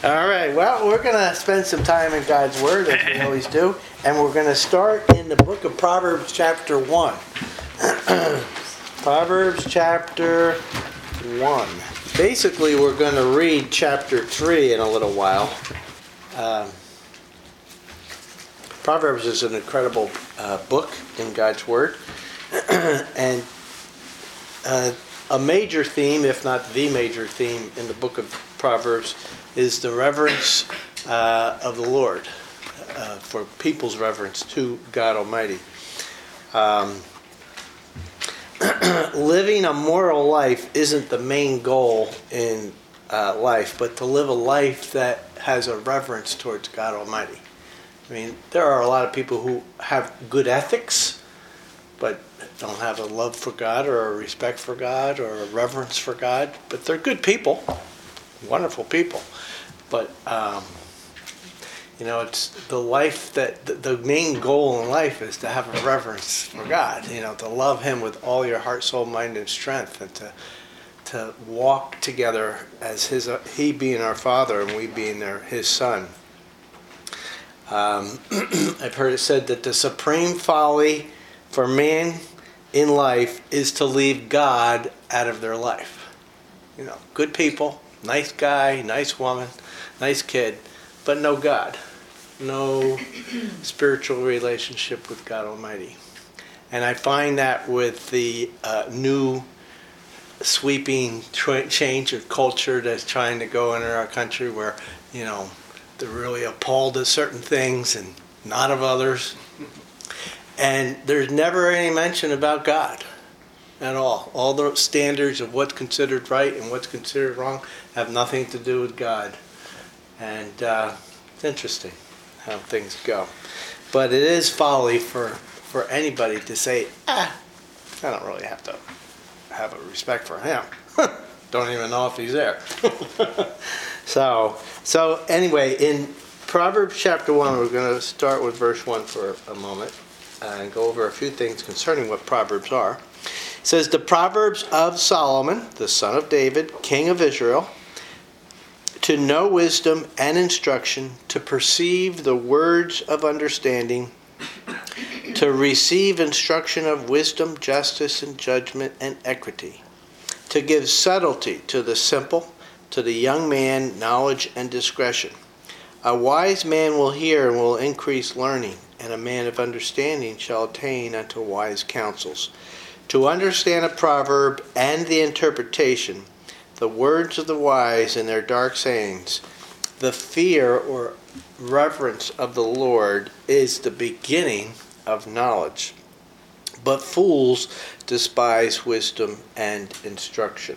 All right, well, we're going to spend some time in God's Word, as we always do, and we're going to start in the book of Proverbs chapter 1. Proverbs chapter 1. Basically, we're going to read chapter 3 in a little while. Proverbs is an incredible book in God's Word, and a major theme, if not the major theme, in the book of Proverbs is the reverence of the Lord, for people's reverence to God Almighty. Living a moral life isn't the main goal in life, but to live a life that has a reverence towards God Almighty. I mean, there are a lot of people who have good ethics, but don't have a love for God or a respect for God or a reverence for God. But they're good people, wonderful people. But, it's the life that the main goal in life is to have a reverence for God, to love Him with all your heart, soul, mind, and strength, and to walk together as He being our Father and we being His Son. I've heard it said that the supreme folly for man in life is to leave God out of their life. Good people, nice guy, nice woman, nice kid, but no God. No spiritual relationship with God Almighty. And I find that with the new sweeping change of culture that's trying to go in our country where, they're really appalled at certain things and not of others. And there's never any mention about God at all. All the standards of what's considered right and what's considered wrong have nothing to do with God. And it's interesting how things go. But it is folly for anybody to say, I don't really have to have a respect for him. Don't even know if he's there. So anyway, in Proverbs chapter 1, we're going to start with verse 1 for a moment and go over a few things concerning what Proverbs are. It says, the Proverbs of Solomon, the son of David, king of Israel, to know wisdom and instruction, to perceive the words of understanding, to receive instruction of wisdom, justice, and judgment, and equity, to give subtlety to the simple, to the young man knowledge and discretion. A wise man will hear and will increase learning, and a man of understanding shall attain unto wise counsels. To understand a proverb and the interpretation, the words of the wise and their dark sayings, the fear or reverence of the Lord is the beginning of knowledge. But fools despise wisdom and instruction.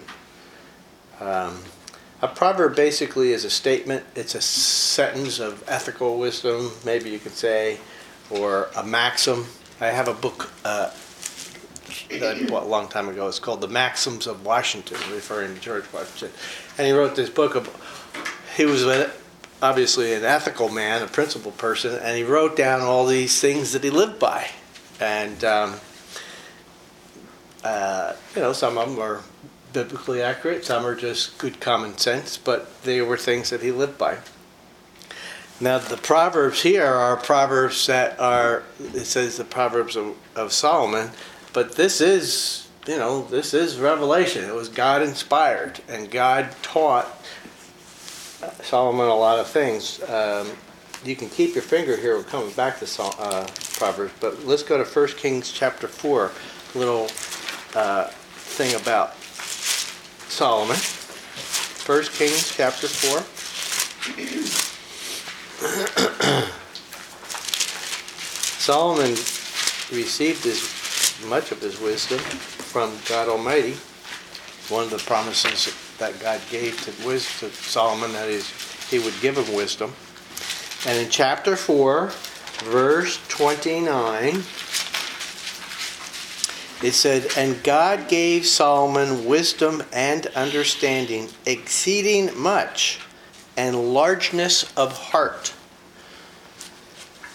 A proverb basically is a statement. It's a sentence of ethical wisdom, maybe you could say, or a maxim. I have a book that I bought a long time ago. It's called The Maxims of Washington, referring to George Washington. And he wrote this book. He was obviously an ethical man, a principled person, and he wrote down all these things that he lived by. And, some of them are biblically accurate, some are just good common sense, but they were things that he lived by. Now the Proverbs here are Proverbs that are, it says the Proverbs of Solomon, but this is revelation. It was God inspired, and God taught Solomon a lot of things. You can keep your finger here, we're coming back to Proverbs, but let's go to 1 Kings chapter 4, a little thing about Solomon. 1 Kings chapter 4. Solomon received much of his wisdom from God Almighty. One of the promises that God gave to Solomon, that is, he would give him wisdom. And in chapter 4, verse 29, it said, and God gave Solomon wisdom and understanding, exceeding much, and largeness of heart,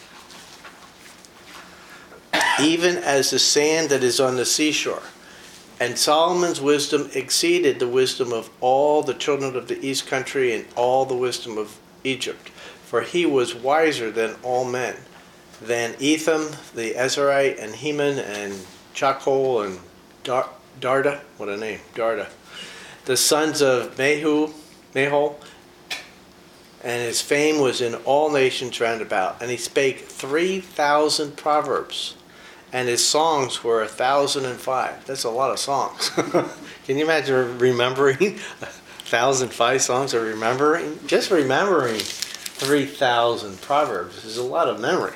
even as the sand that is on the seashore. And Solomon's wisdom exceeded the wisdom of all the children of the east country and all the wisdom of Egypt. For he was wiser than all men, than Etham the Ezrahite, and Heman, and Chachol, and Darda, what a name, Darda, the sons of Mahol, and his fame was in all nations round about. And he spake 3,000 proverbs, and his songs were 1,005. That's a lot of songs. Can you imagine remembering 1,005 songs, or just remembering 3,000 proverbs is a lot of memory.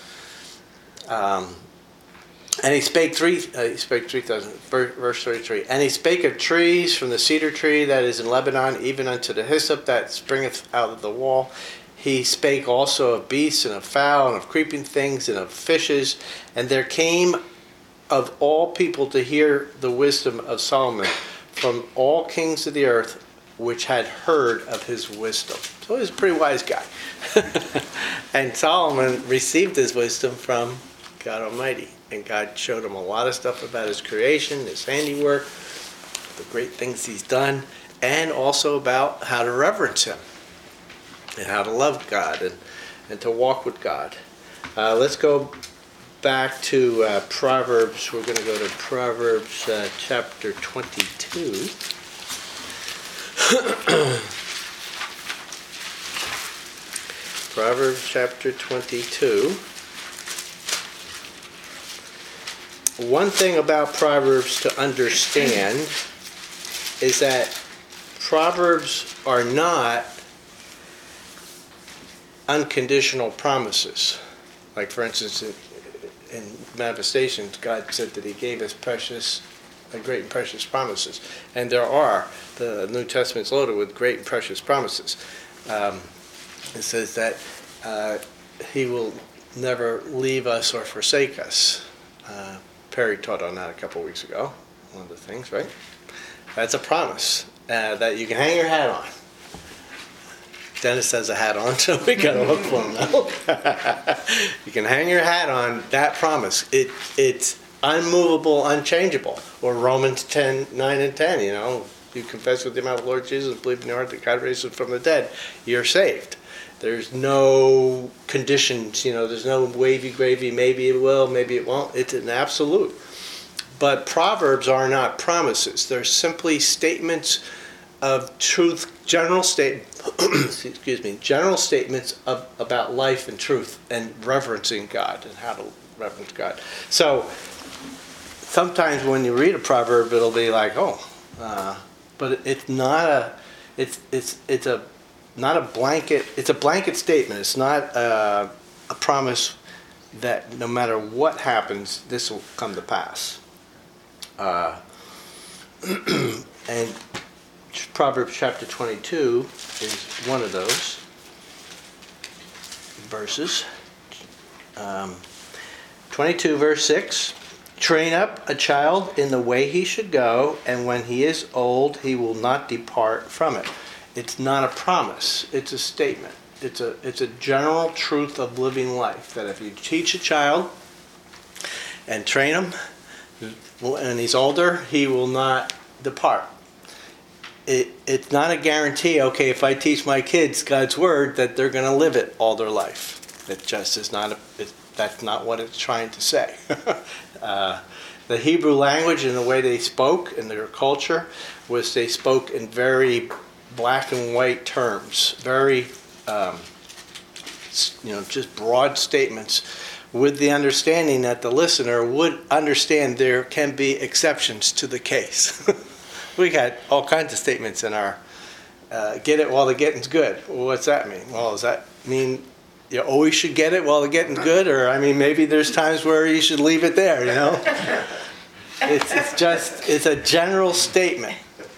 And he spake 3,000, verse 33. And he spake of trees, from the cedar tree that is in Lebanon, even unto the hyssop that springeth out of the wall. He spake also of beasts, and of fowl, and of creeping things, and of fishes. And there came of all people to hear the wisdom of Solomon, from all kings of the earth, which had heard of his wisdom. So he was a pretty wise guy. And Solomon received his wisdom from God Almighty. And God showed him a lot of stuff about his creation, his handiwork, the great things he's done, and also about how to reverence him, and how to love God, and to walk with God. Let's go back to Proverbs. We're going to go to Proverbs chapter 22. Proverbs chapter 22. One thing about Proverbs to understand is that Proverbs are not unconditional promises. Like, for instance, in Manifestations, God said that he gave us great and precious promises. And the New Testament's loaded with great and precious promises. It says that he will never leave us or forsake us. Perry taught on that a couple weeks ago, one of the things, right? That's a promise that you can hang your hat on. Dennis has a hat on, so we got to look for him now. You can hang your hat on that promise. It's unmovable, unchangeable. Or Romans 10:9 and 10, you confess with your mouth the Lord Jesus, believe in your heart that God raised him from the dead, you're saved. There's no conditions, there's no wavy gravy, maybe it will, maybe it won't. It's an absolute. But Proverbs are not promises. They're simply statements of truth, general statements about life and truth and reverencing God and how to reverence God. So sometimes when you read a proverb, it'll be like, but it's not not a blanket. It's a blanket statement. It's not a promise that no matter what happens, this will come to pass. And Proverbs chapter 22 is one of those verses. 22 verse 6. Train up a child in the way he should go, and when he is old, he will not depart from it. It's not a promise. It's a statement. It's a general truth of living life, that if you teach a child and train him, when he's older, he will not depart. It's not a guarantee, okay, if I teach my kids God's word, that they're going to live it all their life. It just is not, that's not what it's trying to say. The Hebrew language and the way they spoke in their culture was they spoke in very black and white terms, very, just broad statements, with the understanding that the listener would understand there can be exceptions to the case. We got all kinds of statements in our get it while the getting's good. Well, what's that mean? Well, does that mean you always should get it while the getting's good? Or, maybe there's times where you should leave it there, It's a general statement.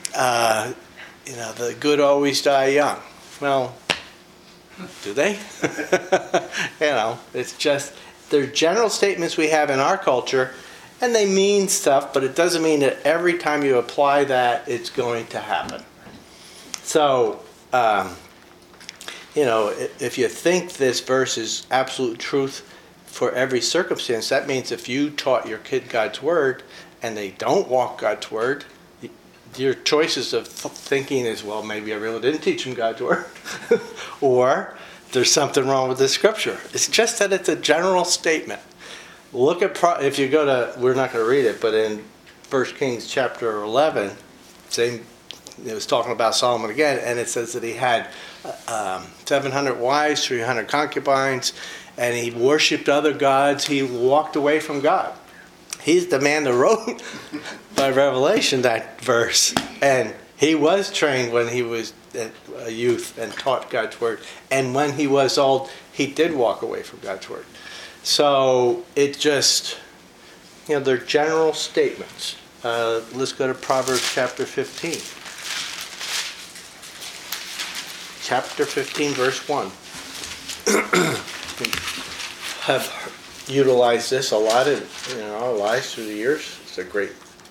The good always die young. Well, do they? It's just, they're general statements we have in our culture, and they mean stuff, but it doesn't mean that every time you apply that, it's going to happen. So, if you think this verse is absolute truth, for every circumstance. That means if you taught your kid God's word and they don't walk God's word, your choices of thinking is, well, maybe I really didn't teach them God's word, or there's something wrong with the scripture. It's just that it's a general statement. Look at, if you go to, we're not going to read it, but in 1 Kings chapter 11, it was talking about Solomon again, and it says that he had 700 wives, 300 concubines, and he worshipped other gods. He walked away from God. He's the man that wrote by revelation that verse. And he was trained when he was a youth and taught God's word. And when he was old, he did walk away from God's word. So it just, they're general statements. Let's go to Proverbs chapter 15. Chapter 15, verse 1. Have utilized this a lot in our lives through the years. It's a great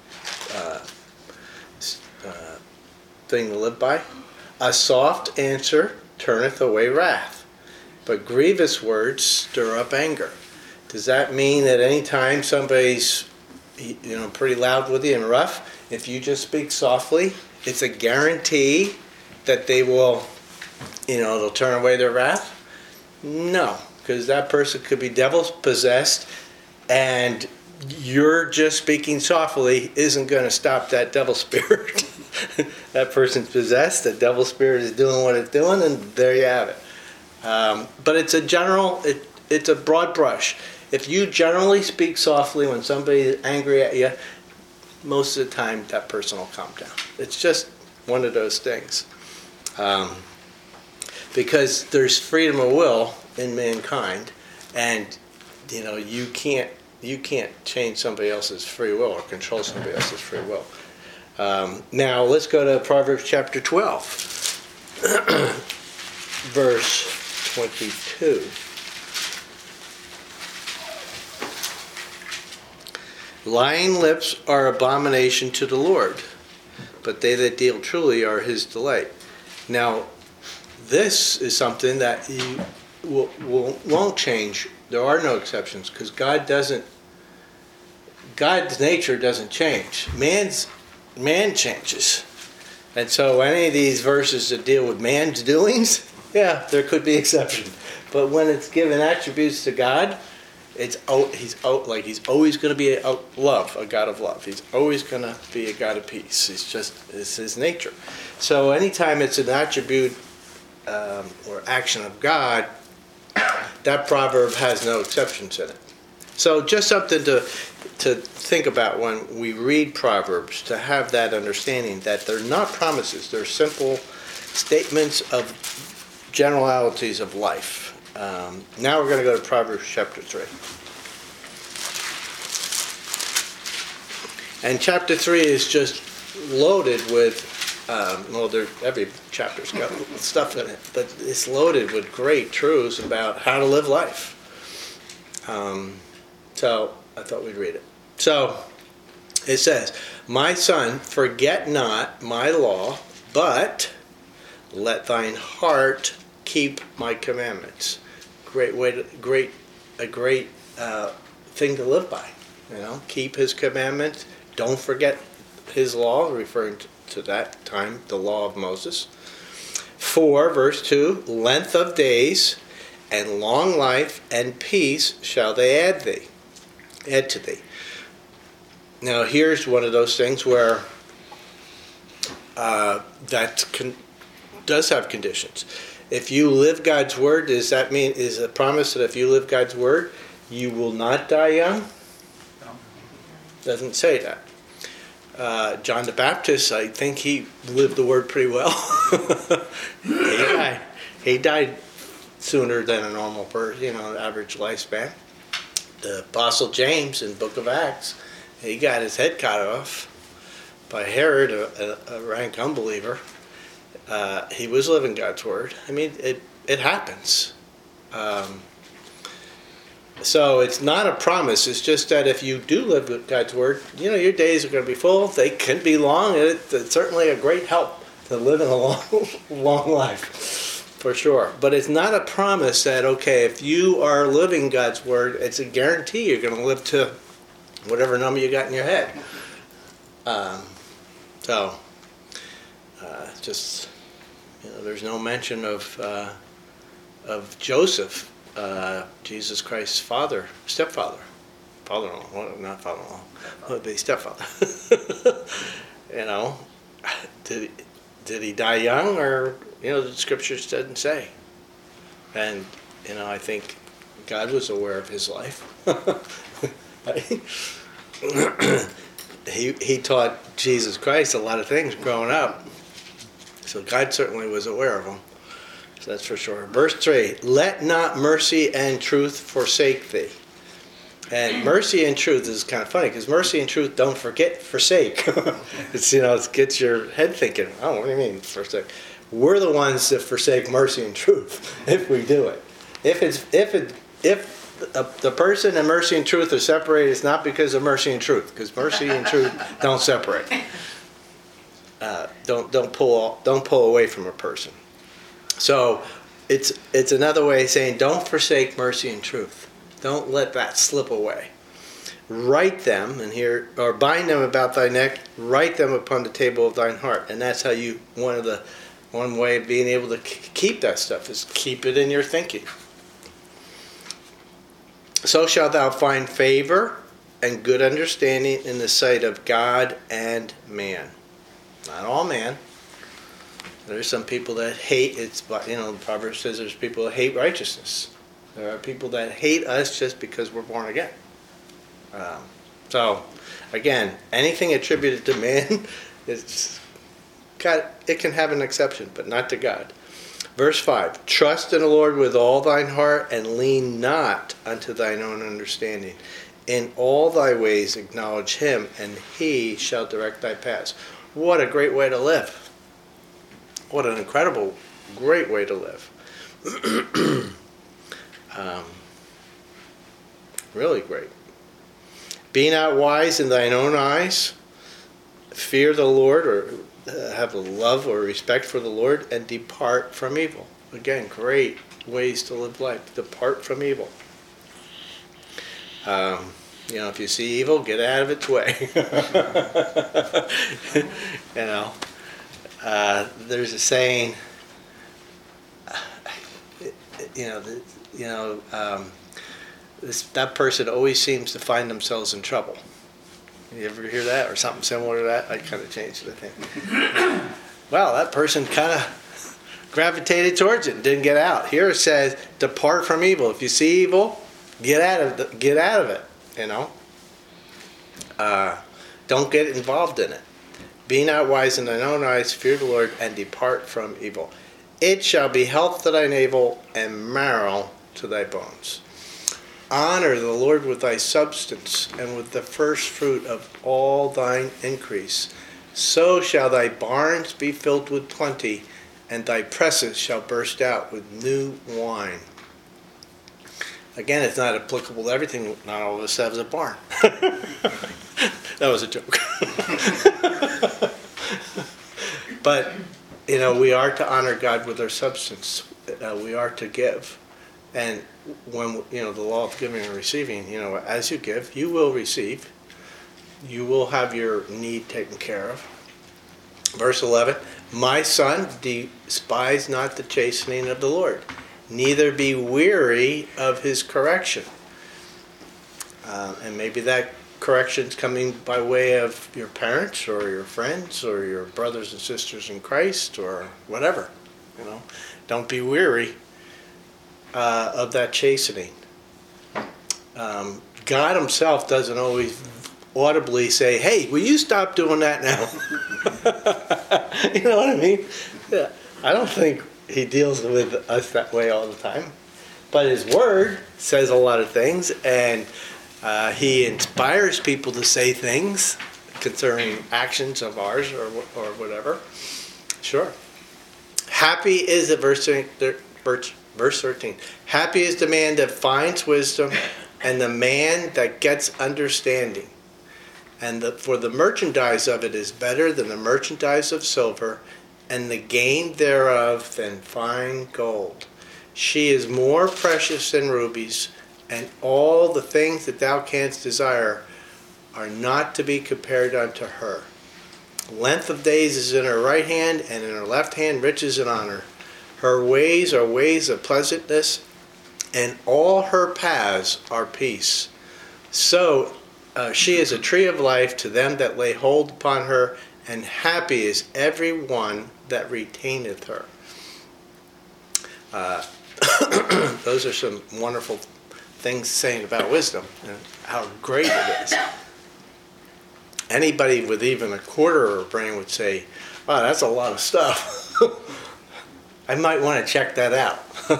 thing to live by. A soft answer turneth away wrath, but grievous words stir up anger. Does that mean that anytime somebody's pretty loud with you and rough, if you just speak softly, it's a guarantee that they will, they'll turn away their wrath? No. Because that person could be devil possessed, and you're just speaking softly isn't going to stop that devil spirit. That person's possessed, the devil spirit is doing what it's doing, and there you have it. But it's it's a broad brush. If you generally speak softly when somebody's angry at you, most of the time that person will calm down. It's just one of those things. Because there's freedom of will in mankind, and you can't change somebody else's free will or control somebody else's free will. Now let's go to Proverbs chapter 12, verse 22. Lying lips are abomination to the Lord, but they that deal truly are his delight. Now this is something that you won't change. There are no exceptions, because God's nature doesn't change. Man changes. And so any of these verses that deal with man's doings, yeah, there could be exceptions. But when it's given attributes to God, he's always going to be a God of love. He's always going to be a God of peace. It's his nature. So anytime it's an attribute or action of God, that proverb has no exceptions in it. So just something to think about when we read Proverbs, to have that understanding that they're not promises. They're simple statements of generalities of life. Now we're going to go to Proverbs chapter 3. And chapter 3 is just loaded with every chapter's got stuff in it, but it's loaded with great truths about how to live life. So I thought we'd read it. So it says, "My son, forget not my law, but let thine heart keep my commandments." A great thing to live by. Keep his commandments. Don't forget his law, referring to that time, the law of Moses. 4, verse 2, "Length of days and long life and peace shall they add to thee." Now here's one of those things where does have conditions. If you live God's word, does that mean, is a promise that if you live God's word, you will not die young? No. Doesn't say that. John the Baptist, I think he lived the word pretty well. He died sooner than a normal person, average lifespan. The Apostle James in the book of Acts, he got his head cut off by Herod, a rank unbeliever. He was living God's word. I mean, it happens. So it's not a promise. It's just that if you do live with God's word, your days are going to be full. They can be long. It's certainly a great help to live in a long life. For sure. But it's not a promise that, okay, if you are living God's word, it's a guarantee you're going to live to whatever number you got in your head. Just, there's no mention of Joseph, Jesus Christ's stepfather. Father-in-law, well, not father-in-law, but the stepfather. Did he die young, or the scriptures didn't say. And I think God was aware of his life. He taught Jesus Christ a lot of things growing up, so God certainly was aware of him. So that's for sure. Verse 3: Let not mercy and truth forsake thee. And mercy and truth is kind of funny, because mercy and truth don't forsake. It gets your head thinking, oh, what do you mean forsake? We're the ones that forsake mercy and truth if we do it. If the person and mercy and truth are separated, it's not because of mercy and truth, because mercy and truth don't separate. Don't pull away from a person. So it's another way of saying don't forsake mercy and truth. Don't let that slip away. Write them, or bind them about thy neck, write them upon the table of thine heart. And that's how one way of being able to keep that stuff is keep it in your thinking. So shalt thou find favor and good understanding in the sight of God and man. Not all man. There's some people that hate, the Proverbs says there's people that hate righteousness. There are people that hate us just because we're born again. So, again, anything attributed to man, it can have an exception, but not to God. Verse 5, Trust in the Lord with all thine heart, and lean not unto thine own understanding. In all thy ways acknowledge him, and he shall direct thy paths. What a great way to live. What an incredible, great way to live. Really great. Be not wise in thine own eyes. Fear the Lord, or have a love or respect for the Lord, and depart from evil. Again, great ways to live life. Depart from evil. If you see evil, get out of its way. There's a saying. That person always seems to find themselves in trouble. You ever hear that, or something similar to that? I kind of changed it, I think. Well, that person kind of gravitated towards it and didn't get out. Here it says, depart from evil. If you see evil, get out of it. Don't get involved in it. Be not wise in thine own eyes, fear the Lord, and depart from evil. It shall be health to thy navel and marrow to thy bones. Honor the Lord with thy substance, and with the first fruit of all thine increase. So shall thy barns be filled with plenty, and thy presses shall burst out with new wine. Again, it's not applicable to everything. Not all of us have a barn. That was a joke. But, we are to honor God with our substance. We are to give. And when, the law of giving and receiving, as you give, you will receive. You will have your need taken care of. Verse 11, My son, despise not the chastening of the Lord, neither be weary of his correction. And maybe that correction's coming by way of your parents or your friends or your brothers and sisters in Christ or whatever. Don't be weary of that chastening. God himself doesn't always audibly say, hey, will you stop doing that now? You know what I mean? Yeah. I don't think he deals with us that way all the time. But his word says a lot of things, and he inspires people to say things concerning actions of ours or whatever. Sure. Happy is the verse 13. Happy is the man that finds wisdom, and the man that gets understanding. And for the merchandise of it is better than the merchandise of silver, and the gain thereof than fine gold. She is more precious than rubies, and all the things that thou canst desire are not to be compared unto her. Length of days is in her right hand, and in her left hand riches and honor. Her ways are ways of pleasantness, and all her paths are peace. So she is a tree of life to them that lay hold upon her, and happy is every one that retaineth her. Those are some wonderful things saying about wisdom and how great it is. Anybody with even a quarter of a brain would say, wow, that's a lot of stuff. I might want to check that out.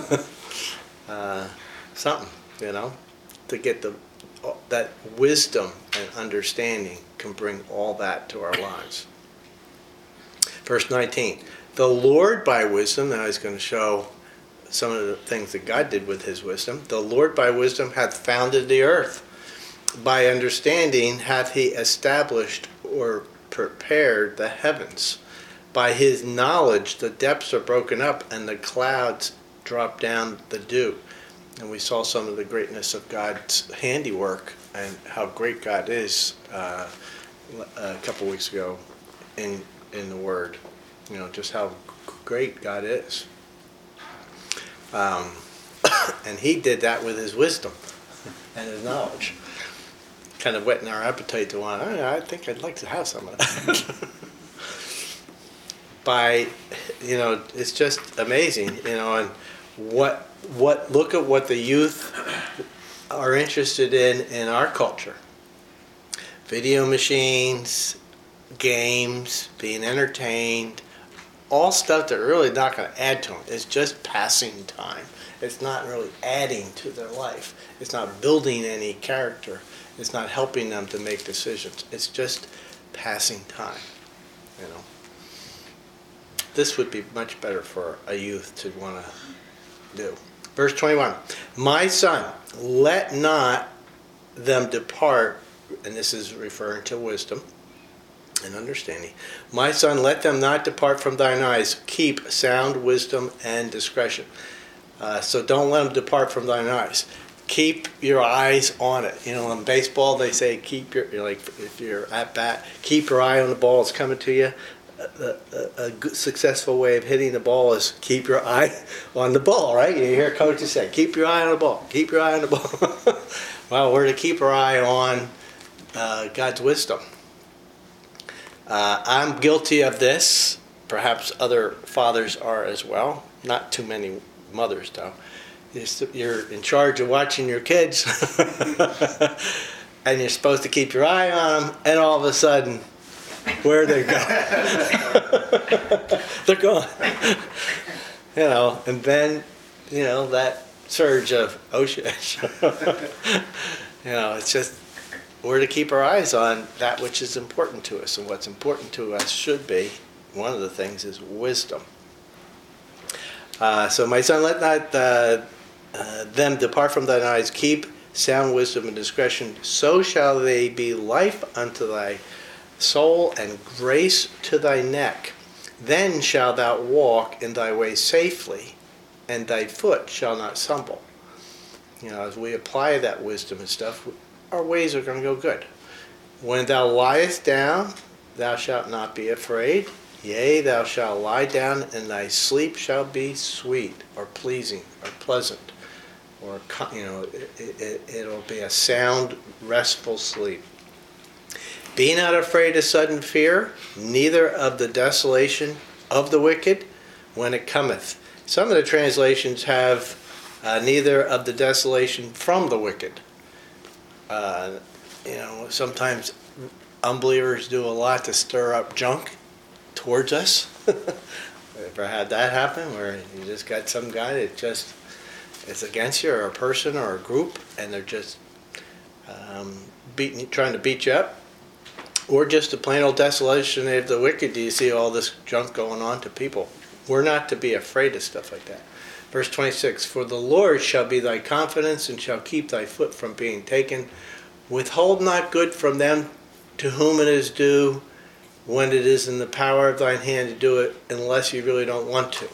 Something, to get that wisdom and understanding can bring all that to our lives. Verse 19, the Lord by wisdom, now he's going to show some of the things that God did with his wisdom. The Lord by wisdom hath founded the earth. By understanding hath he established or prepared the heavens. By his knowledge the depths are broken up, and the clouds drop down the dew. And we saw some of the greatness of God's handiwork and how great God is a couple weeks ago in the Word. Just how great God is. And he did that with his wisdom and his knowledge. Kind of whetting our appetite to want, I think I'd like to have some of that. It's just amazing, and look at what the youth are interested in our culture. Video machines, games, being entertained, all stuff that really not going to add to them. It's just passing time. It's not really adding to their life. It's not building any character. It's not helping them to make decisions. It's just passing time, This would be much better for a youth to want to do. Verse 21, my son, let not them depart, and this is referring to wisdom and understanding. My son, let them not depart from thine eyes. Keep sound wisdom and discretion. So don't let them depart from thine eyes. Keep your eyes on it. In baseball they say if you're at bat, keep your eye on the ball. It's coming to you. A good, successful way of hitting the ball is keep your eye on the ball, right? You hear coaches say, keep your eye on the ball. Keep your eye on the ball. Well, we're to keep our eye on God's wisdom. I'm guilty of this. Perhaps other fathers are as well. Not too many mothers, though. You're in charge of watching your kids, and you're supposed to keep your eye on them, and all of a sudden, where they go? They're gone. And then, that surge of ocean. It's just, we're to keep our eyes on that which is important to us, and what's important to us should be, one of the things is wisdom. So my son, let not them depart from thine eyes. Keep sound wisdom and discretion. So shall they be life unto thy soul and grace to thy neck. Then shalt thou walk in thy way safely, and thy foot shall not stumble. As we apply that wisdom and stuff, our ways are going to go good. When thou liest down, thou shalt not be afraid. Yea, thou shalt lie down, and thy sleep shall be sweet, or pleasing, or pleasant, or it'll be a sound, restful sleep. Be not afraid of sudden fear, neither of the desolation of the wicked when it cometh. Some of the translations have neither of the desolation from the wicked. Sometimes unbelievers do a lot to stir up junk towards us. Ever had that happen where you just got some guy that just is against you, or a person or a group, and they're just trying to beat you up? Or just the plain old desolation of the wicked. Do you see all this junk going on to people? We're not to be afraid of stuff like that. Verse 26, for the Lord shall be thy confidence, and shall keep thy foot from being taken. Withhold not good from them to whom it is due, when it is in the power of thine hand to do it, unless you really don't want to.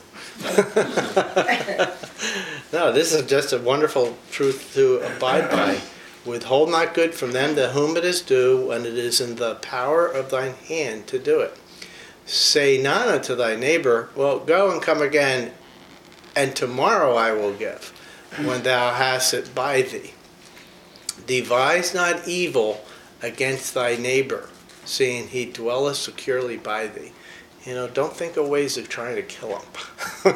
No, this is just a wonderful truth to abide by. Withhold not good from them to whom it is due, when it is in the power of thine hand to do it. Say not unto thy neighbor, well, go and come again, and tomorrow I will give, when thou hast it by thee. Devise not evil against thy neighbor, seeing he dwelleth securely by thee. Don't think of ways of trying to kill him.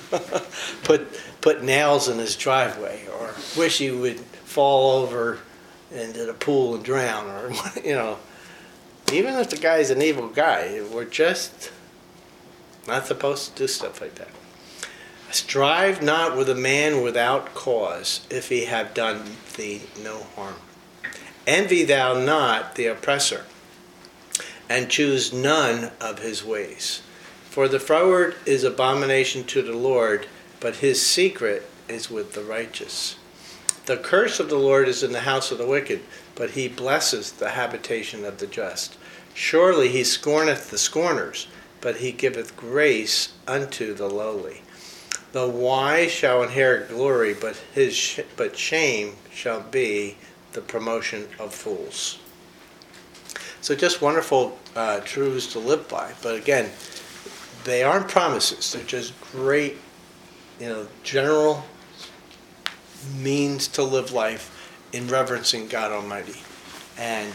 Put nails in his driveway, or wish he would fall over into the pool and drown, or even if the guy's an evil guy, we're just not supposed to do stuff like that. Strive not with a man without cause, if he have done thee no harm. Envy thou not the oppressor, and choose none of his ways. For the froward is abomination to the Lord, but his secret is with the righteous. The curse of the Lord is in the house of the wicked, but he blesses the habitation of the just. Surely he scorneth the scorners, but he giveth grace unto the lowly. The wise shall inherit glory, but shame shall be the promotion of fools. So just wonderful truths to live by. But again, they aren't promises. They're just great, general means to live life in reverencing God Almighty. And,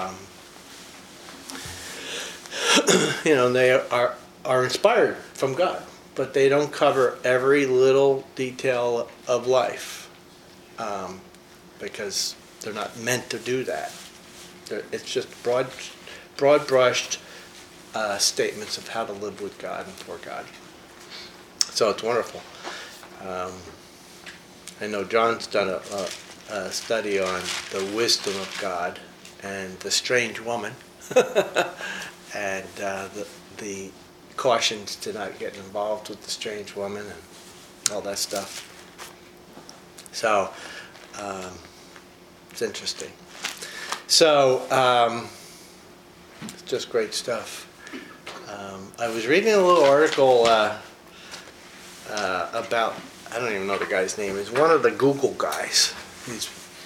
they are inspired from God, but they don't cover every little detail of life, because they're not meant to do that. It's just broad-brushed statements of how to live with God and for God. So it's wonderful. I know John's done a study on the wisdom of God and the strange woman, and the cautions to not get involved with the strange woman and all that stuff. So it's interesting. So it's just great stuff. I was reading a little article about, I don't even know the guy's name. He's one of the Google guys. He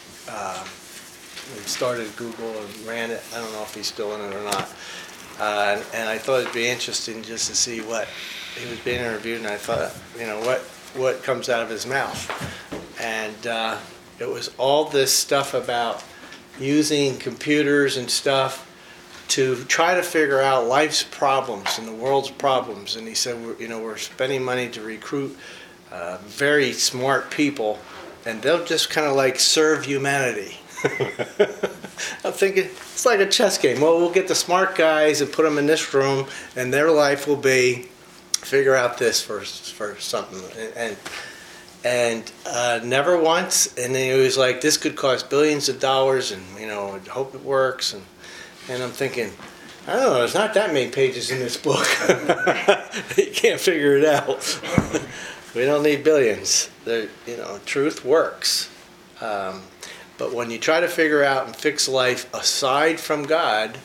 started Google and ran it. I don't know if he's still in it or not. And I thought it'd be interesting just to see what he was being interviewed, and I thought, what comes out of his mouth. And it was all this stuff about using computers and stuff to try to figure out life's problems and the world's problems. And he said, we're spending money to recruit very smart people, and they'll just kind of like serve humanity. I'm thinking, it's like a chess game. Well, we'll get the smart guys and put them in this room, and their life will be figure out this for something. And never once, and then he was like, this could cost billions of dollars, and I hope it works. And I'm thinking, I don't know, there's not that many pages in this book. You can't figure it out. We don't need billions. Truth works. But when you try to figure out and fix life aside from God,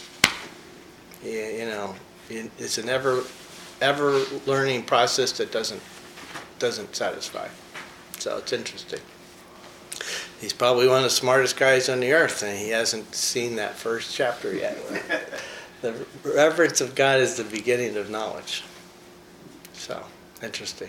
it's an ever learning process that doesn't satisfy. So it's interesting. He's probably one of the smartest guys on the earth, and he hasn't seen that first chapter yet. The reverence of God is the beginning of knowledge. So, interesting.